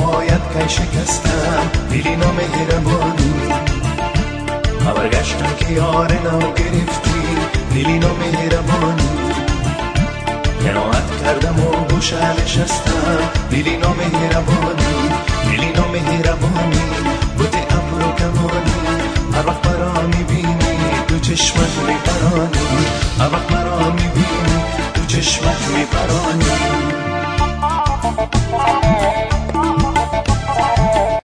پایت که شکستم لیلینا مهربانی برگشتم که یار نو گرفتی لیلینا مهربانی قناعت کردم و گوشه نشستم لیلینا مهربانی لیلینا مهربانی بوده ابر و کمانی هر وقت مرا میبینی دو چشمت میپرانی هر وقت مرا میبینی دو چشمت میپرانی